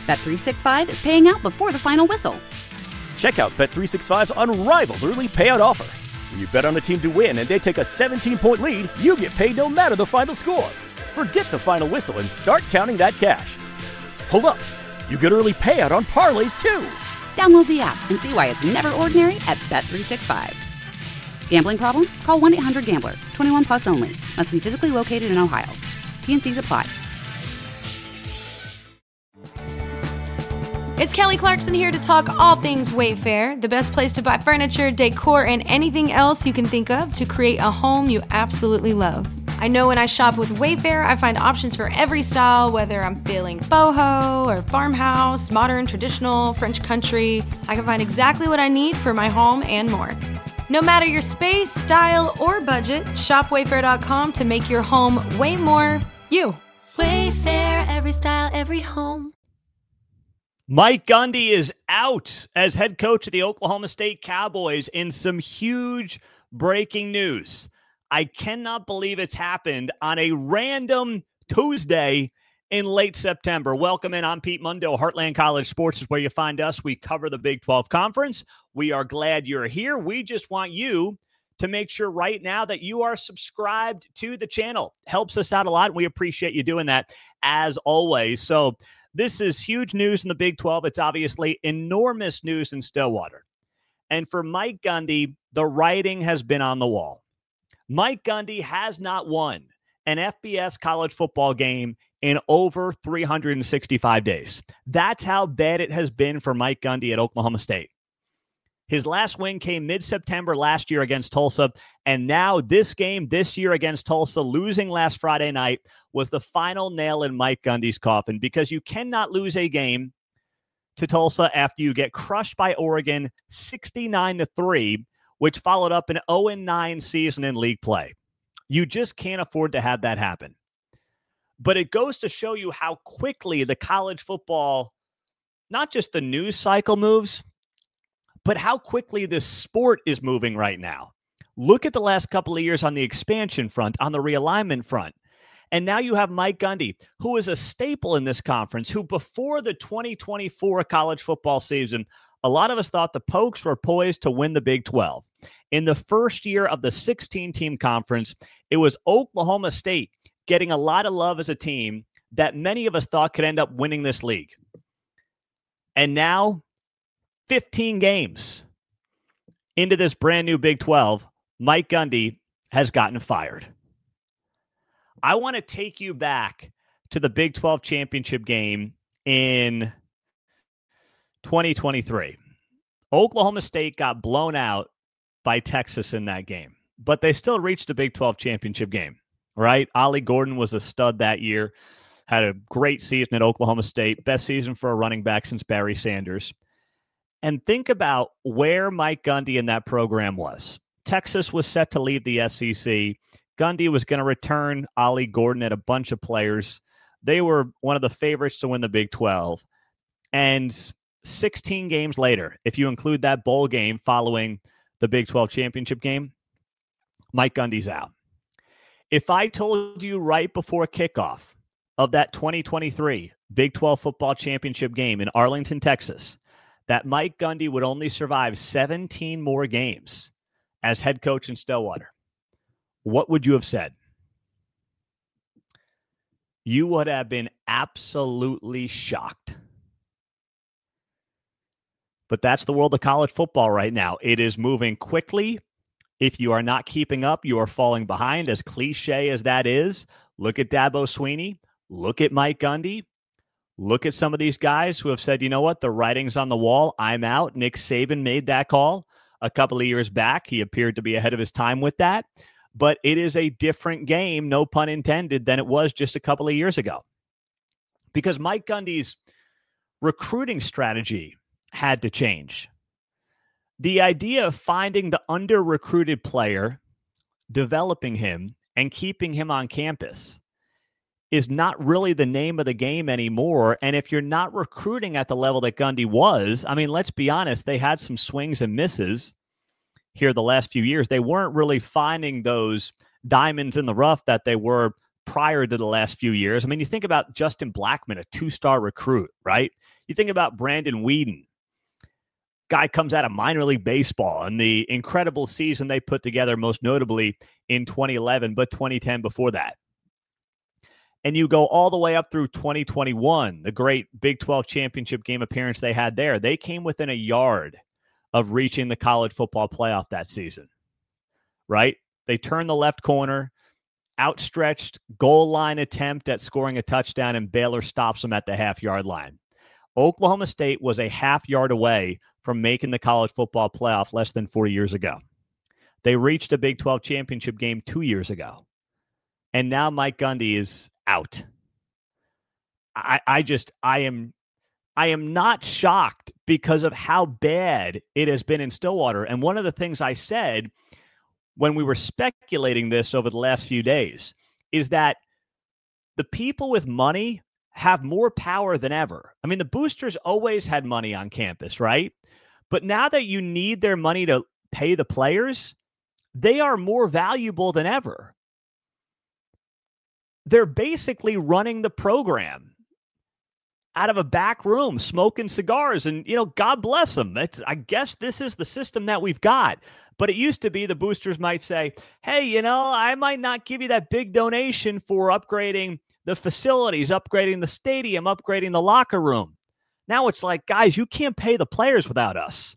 Bet365 is paying out before the final whistle. Check out Bet365's unrivaled early payout offer. When you bet on a team to win and they take a 17-point lead, you get paid no matter the final score. Forget the final whistle and start counting that cash. Hold up. You get early payout on parlays, too. Download the app and see why it's never ordinary at Bet365. Gambling problem? Call 1-800-GAMBLER. 21 plus only. Must be physically located in Ohio. T&Cs apply. It's Kelly Clarkson here to talk all things Wayfair, the best place to buy furniture, decor, and anything else you can think of to create a home you absolutely love. I know when I shop with Wayfair, I find options for every style, whether I'm feeling boho or farmhouse, modern, traditional, French country. I can find exactly what I need for my home and more. No matter your space, style, or budget, shop Wayfair.com to make your home way more you. Wayfair, every style, every home. Mike Gundy is out as head coach of the Oklahoma State Cowboys in some huge breaking news. I cannot believe it's happened on a random Tuesday in late September. Welcome in. I'm Pete Mundo. Heartland College Sports is where you find us. We cover the Big 12 Conference. We are glad you're here. We just want you to make sure right now that you are subscribed to the channel. Helps us out a lot. We appreciate you doing that as always. So this is huge news in the Big 12. It's obviously enormous news in Stillwater. And for Mike Gundy, the writing has been on the wall. Mike Gundy has not won an FBS college football game in over 365 days. That's how bad it has been for Mike Gundy at Oklahoma State. His last win came mid-September last year against Tulsa, and now this game this year against Tulsa, losing last Friday night, was the final nail in Mike Gundy's coffin, because you cannot lose a game to Tulsa after you get crushed by Oregon 69-3, which followed up an 0-9 season in league play. You just can't afford to have that happen. But it goes to show you how quickly the college football, not just the news cycle moves, but how quickly this sport is moving right now. Look at the last couple of years on the expansion front, on the realignment front. And now you have Mike Gundy, who is a staple in this conference, who before the 2024 college football season, a lot of us thought the Pokes were poised to win the Big 12. In the first year of the 16-team conference, it was Oklahoma State getting a lot of love as a team that many of us thought could end up winning this league. And now, 15 games into this brand new Big 12, Mike Gundy has gotten fired. I want to take you back to the Big 12 championship game in 2023. Oklahoma State got blown out by Texas in that game, but they still reached the Big 12 championship game, right? Ollie Gordon was a stud that year, had a great season at Oklahoma State, best season for a running back since Barry Sanders. And think about where Mike Gundy in that program was. Texas was set to leave the SEC. Gundy was going to return Ollie Gordon and a bunch of players. They were one of the favorites to win the Big 12. And 16 games later, if you include that bowl game following the Big 12 championship game, Mike Gundy's out. If I told you right before kickoff of that 2023 Big 12 football championship game in Arlington, Texas, that Mike Gundy would only survive 17 more games as head coach in Stillwater, what would you have said? You would have been absolutely shocked. But that's the world of college football right now. It is moving quickly. If you are not keeping up, you are falling behind. As cliche as that is, look at Dabo Swinney. Look at Mike Gundy. Look at some of these guys who have said, you know what, the writing's on the wall. I'm out. Nick Saban made that call a couple of years back. He appeared to be ahead of his time with that. But it is a different game, no pun intended, than it was just a couple of years ago. Because Mike Gundy's recruiting strategy had to change. The idea of finding the under-recruited player, developing him, and keeping him on campus is not really the name of the game anymore. And if you're not recruiting at the level that Gundy was, I mean, let's be honest, they had some swings and misses here the last few years. They weren't really finding those diamonds in the rough that they were prior to the last few years. I mean, you think about Justin Blackmon, a 2-star recruit, right? You think about Brandon Whedon. Guy comes out of minor league baseball and the incredible season they put together, most notably in 2011, but 2010 before that. And you go all the way up through 2021, the great Big 12 championship game appearance they had there. They came within a yard of reaching the college football playoff that season, right? They turned the left corner, outstretched goal line attempt at scoring a touchdown, and Baylor stops them at the half-yard line. Oklahoma State was a half-yard away from making the college football playoff less than 4 years ago. They reached a Big 12 championship game 2 years ago. And now Mike Gundy is out. I am not shocked because of how bad it has been in Stillwater. And one of the things I said when we were speculating this over the last few days is that the people with money have more power than ever. I mean, the boosters always had money on campus, right? But now that you need their money to pay the players, they are more valuable than ever. They're basically running the program out of a back room, smoking cigars, and, God bless them. I guess this is the system that we've got. But it used to be the boosters might say, hey, I might not give you that big donation for upgrading the facilities, upgrading the stadium, upgrading the locker room. Now it's like, guys, you can't pay the players without us.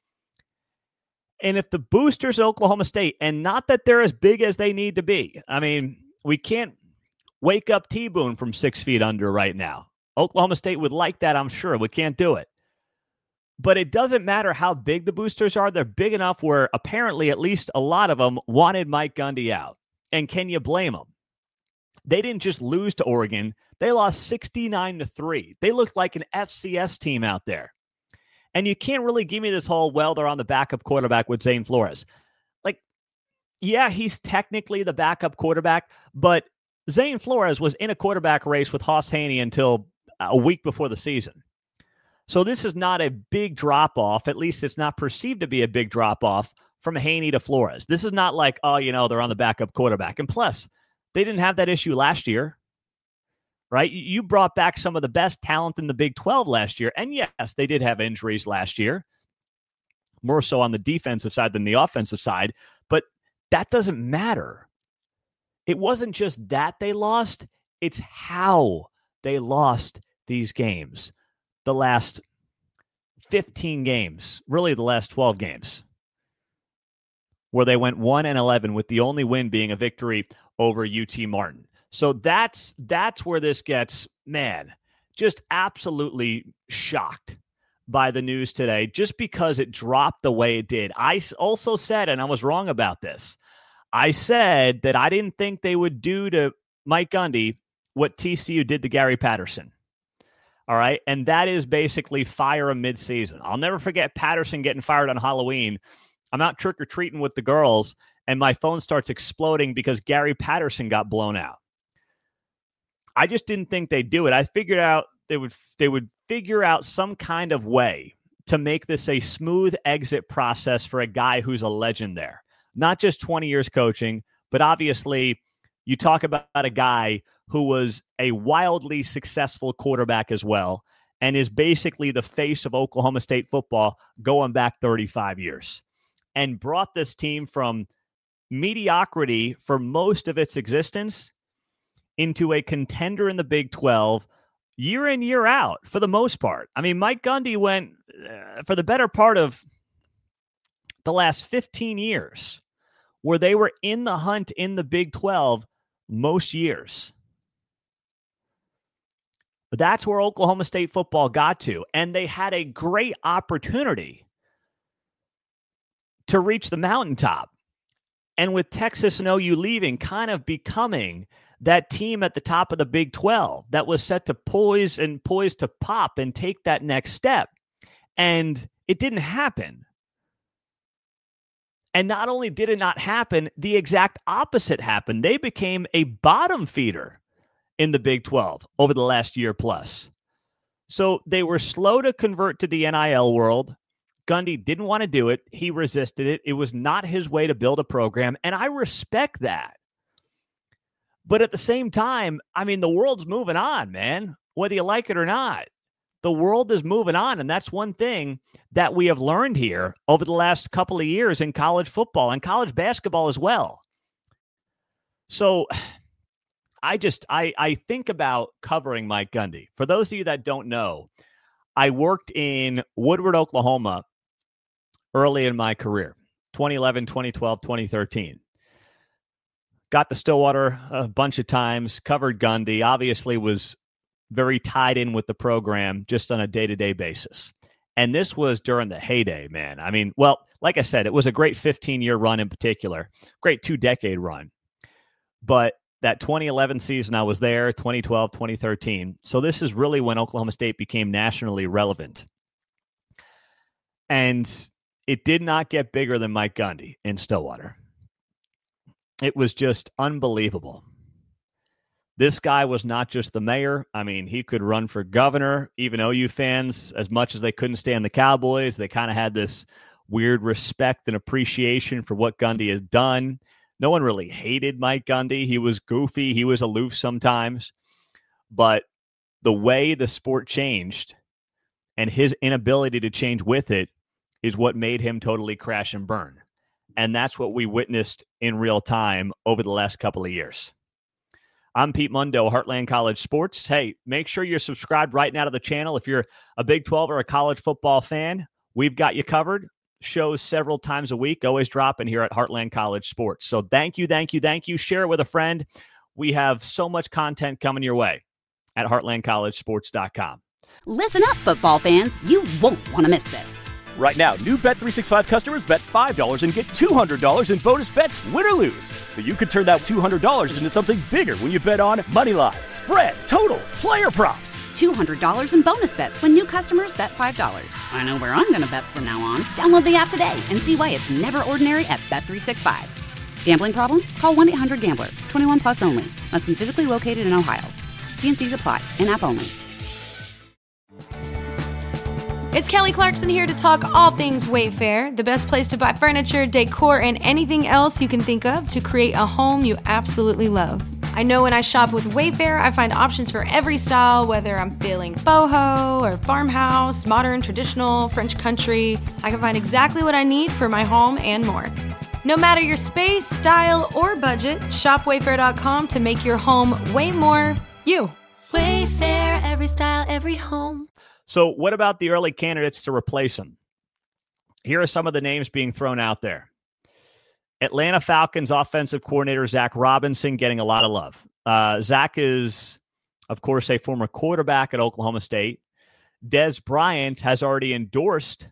And if the boosters at Oklahoma State, and not that they're as big as they need to be, I mean, we can't wake up T-Boone from 6 feet under right now. Oklahoma State would like that, I'm sure. We can't do it. But it doesn't matter how big the boosters are. They're big enough where apparently at least a lot of them wanted Mike Gundy out. And can you blame them? They didn't just lose to Oregon. They lost 69-3. They looked like an FCS team out there. And you can't really give me this whole, well, they're on the backup quarterback with Zane Flores. Like, yeah, he's technically the backup quarterback, but Zane Flores was in a quarterback race with Hoss Haney until a week before the season. So this is not a big drop-off. At least it's not perceived to be a big drop-off from Haney to Flores. This is not like, oh, they're on the backup quarterback. And plus, they didn't have that issue last year, right? You brought back some of the best talent in the Big 12 last year. And yes, they did have injuries last year, more so on the defensive side than the offensive side. But that doesn't matter. It wasn't just that they lost. It's how they lost these games. The last 15 games, really the last 12 games, where they went 1-11 with the only win being a victory over UT Martin. So that's where this gets, just absolutely shocked by the news today, just because it dropped the way it did. I also said, and I was wrong about this, I said that I didn't think they would do to Mike Gundy what TCU did to Gary Patterson. All right. And that is basically fire him midseason. I'll never forget Patterson getting fired on Halloween. I'm out trick-or-treating with the girls, and my phone starts exploding because Gary Patterson got blown out. I just didn't think they'd do it. I figured out they would figure out some kind of way to make this a smooth exit process for a guy who's a legend there. Not just 20 years coaching, but obviously you talk about a guy who was a wildly successful quarterback as well, and is basically the face of Oklahoma State football going back 35 years, and brought this team from mediocrity for most of its existence into a contender in the Big 12 year in, year out, for the most part. I mean, Mike Gundy went for the better part of the last 15 years where they were in the hunt in the Big 12 most years. But that's where Oklahoma State football got to. And they had a great opportunity to reach the mountaintop. And with Texas and OU leaving, kind of becoming that team at the top of the Big 12 that was set to poise to pop and take that next step. And it didn't happen. And not only did it not happen, the exact opposite happened. They became a bottom feeder in the Big 12 over the last year plus. So they were slow to convert to the NIL world. Gundy didn't want to do it. He resisted it. It was not his way to build a program, and I respect that. But at the same time, I mean, the world's moving on, man, whether you like it or not. The world is moving on, and that's one thing that we have learned here over the last couple of years in college football and college basketball as well. So I think about covering Mike Gundy. For those of you that don't know, I worked in Woodward, Oklahoma early in my career, 2011, 2012, 2013. Got to Stillwater a bunch of times, covered Gundy, obviously was very tied in with the program just on a day-to-day basis. And this was during the heyday, man. I mean, well, like I said, it was a great 15-year run in particular, great 2-decade run. But that 2011 season, I was there, 2012, 2013. So this is really when Oklahoma State became nationally relevant. And it did not get bigger than Mike Gundy in Stillwater. It was just unbelievable. This guy was not just the mayor. I mean, he could run for governor. Even OU fans, as much as they couldn't stand the Cowboys, they kind of had this weird respect and appreciation for what Gundy has done. No one really hated Mike Gundy. He was goofy. He was aloof sometimes. But the way the sport changed and his inability to change with it is what made him totally crash and burn. And that's what we witnessed in real time over the last couple of years. I'm Pete Mundo, Heartland College Sports. Hey, make sure you're subscribed right now to the channel. If you're a Big 12 or a college football fan, we've got you covered. Shows several times a week, always dropping here at Heartland College Sports. So thank you. Share it with a friend. We have so much content coming your way at heartlandcollegesports.com. Listen up, football fans. You won't want to miss this. Right now, new Bet365 customers bet $5 and get $200 in bonus bets, win or lose. So you could turn that $200 into something bigger when you bet on money line, spread, totals, player props. $200 in bonus bets when new customers bet $5. I know where I'm going to bet from now on. Download the app today and see why it's never ordinary at Bet365. Gambling problem? Call 1-800-GAMBLER. 21 plus only. Must be physically located in Ohio. T&Cs apply. In-app only. It's Kelly Clarkson here to talk all things Wayfair, the best place to buy furniture, decor, and anything else you can think of to create a home you absolutely love. I know when I shop with Wayfair, I find options for every style, whether I'm feeling boho or farmhouse, modern, traditional, French country. I can find exactly what I need for my home and more. No matter your space, style, or budget, shop Wayfair.com to make your home way more you. Wayfair, every style, every home. So what about the early candidates to replace him? Here are some of the names being thrown out there. Atlanta Falcons offensive coordinator Zach Robinson getting a lot of love. Zach is, of course, a former quarterback at Oklahoma State. Des Bryant has already endorsed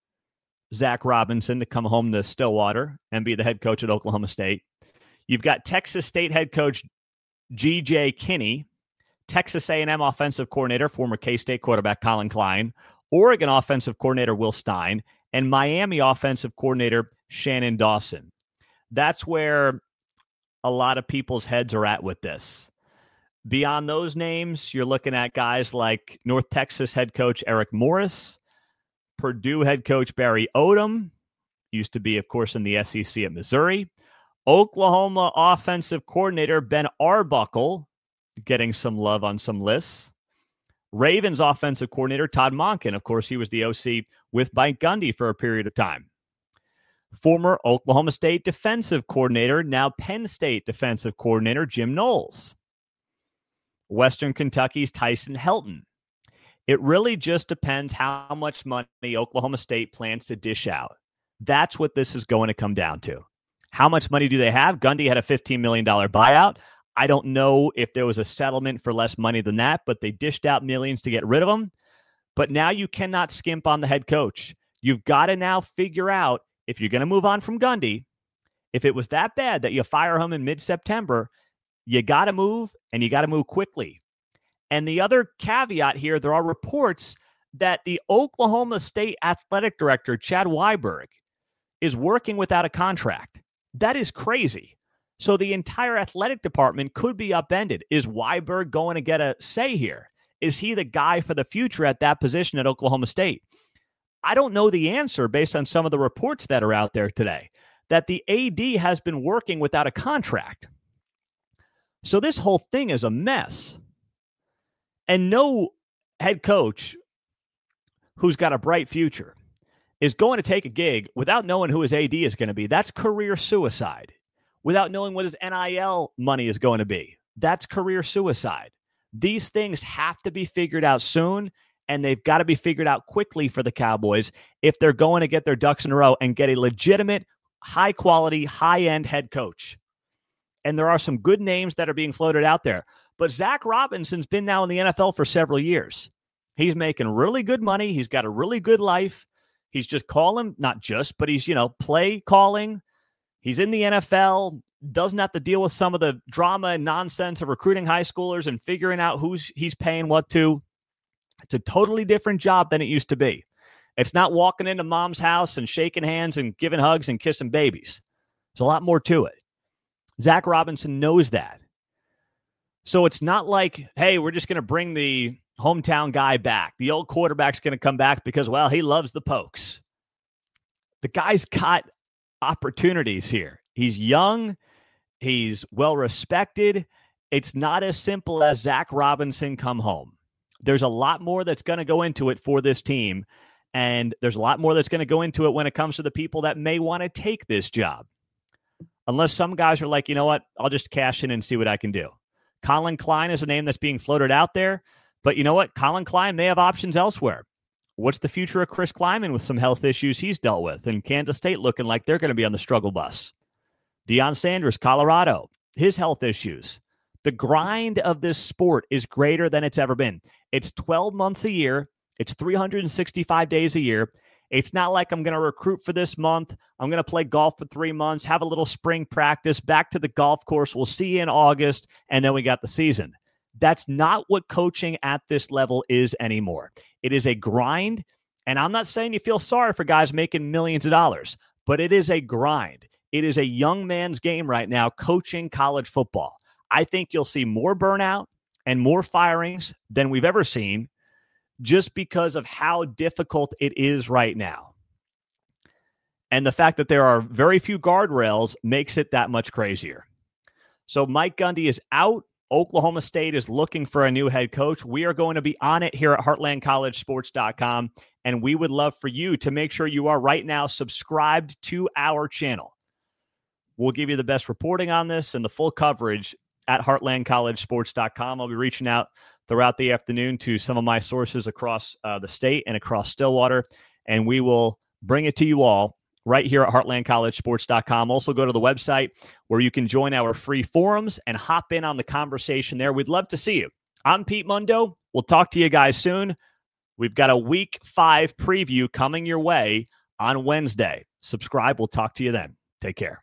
Zach Robinson to come home to Stillwater and be the head coach at Oklahoma State. You've got Texas State head coach G.J. Kinney, Texas A&M offensive coordinator, former K-State quarterback Colin Klein, Oregon offensive coordinator Will Stein, and Miami offensive coordinator Shannon Dawson. That's where a lot of people's heads are at with this. Beyond those names, you're looking at guys like North Texas head coach Eric Morris, Purdue head coach Barry Odom, used to be, of course, in the SEC at Missouri, Oklahoma offensive coordinator Ben Arbuckle, getting some love on some lists. Ravens offensive coordinator Todd Monken. Of course, he was the OC with Mike Gundy for a period of time. Former Oklahoma State defensive coordinator, now Penn State defensive coordinator Jim Knowles. Western Kentucky's Tyson Helton. It really just depends how much money Oklahoma State plans to dish out. That's what this is going to come down to. How much money do they have? Gundy had a $15 million buyout. I don't know if there was a settlement for less money than that, but they dished out millions to get rid of him. But now you cannot skimp on the head coach. You've got to now figure out if you're going to move on from Gundy, if it was that bad that you fire him in mid-September, you got to move, and you got to move quickly. And the other caveat here, there are reports that the Oklahoma State athletic director, Chad Weiberg, is working without a contract. That is crazy. So the entire athletic department could be upended. Is Weiberg going to get a say here? Is he the guy for the future at that position at Oklahoma State? I don't know the answer based on some of the reports that are out there today, that the AD has been working without a contract. So this whole thing is a mess. And no head coach who's got a bright future is going to take a gig without knowing who his AD is going to be. That's career suicide. Without knowing what his NIL money is going to be. That's career suicide. These things have to be figured out soon, and they've got to be figured out quickly for the Cowboys if they're going to get their ducks in a row and get a legitimate, high-quality, high-end head coach. And there are some good names that are being floated out there. But Zach Robinson's been now in the NFL for several years. He's making really good money. He's got a really good life. He's just calling, not just, but he's, play calling. He's in the NFL, doesn't have to deal with some of the drama and nonsense of recruiting high schoolers and figuring out who's he's paying what to. It's a totally different job than it used to be. It's not walking into mom's house and shaking hands and giving hugs and kissing babies. There's a lot more to it. Zach Robinson knows that. So it's not like, hey, we're just going to bring the hometown guy back. The old quarterback's going to come back because, well, he loves the Pokes. The guy's got opportunities here. He's young. He's well-respected. It's not as simple as Zach Robinson come home. There's a lot more that's going to go into it for this team, and there's a lot more that's going to go into it when it comes to the people that may want to take this job. Unless some guys are like, you know what, I'll just cash in and see what I can do. Colin Klein is a name that's being floated out there, but you know what? Colin Klein may have options elsewhere. What's the future of Chris Kleiman with some health issues he's dealt with? And Kansas State looking like they're going to be on the struggle bus. Deion Sanders, Colorado, his health issues. The grind of this sport is greater than it's ever been. It's 12 months a year. It's 365 days a year. It's not like I'm going to recruit for this month. I'm going to play golf for 3 months, have a little spring practice, back to the golf course. We'll see you in August, and then we got the season. That's not what coaching at this level is anymore. It is a grind, and I'm not saying you feel sorry for guys making millions of dollars, but it is a grind. It is a young man's game right now coaching college football. I think you'll see more burnout and more firings than we've ever seen just because of how difficult it is right now. And the fact that there are very few guardrails makes it that much crazier. So Mike Gundy is out. Oklahoma State is looking for a new head coach. We are going to be on it here at HeartlandCollegeSports.com, and we would love for you to make sure you are right now subscribed to our channel. We'll give you the best reporting on this and the full coverage at HeartlandCollegeSports.com. I'll be reaching out throughout the afternoon to some of my sources across the state and across Stillwater, and we will bring it to you all right here at HeartlandCollegeSports.com. Also go to the website where you can join our free forums and hop in on the conversation there. We'd love to see you. I'm Pete Mundo. We'll talk to you guys soon. We've got a Week 5 preview coming your way on Wednesday. Subscribe. We'll talk to you then. Take care.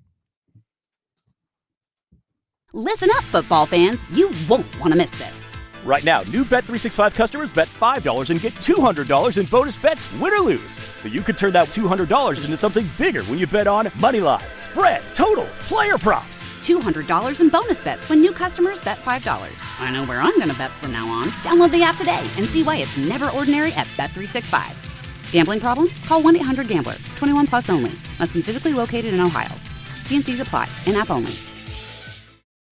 Listen up, football fans. You won't want to miss this. Right now, new Bet365 customers bet $5 and get $200 in bonus bets, win or lose. So you could turn that $200 into something bigger when you bet on money line, spread, totals, player props. $200 in bonus bets when new customers bet $5. I know where I'm going to bet from now on. Download the app today and see why it's never ordinary at Bet365. Gambling problem? Call 1-800-GAMBLER. 21 plus only. Must be physically located in Ohio. T&Cs apply. In-app only.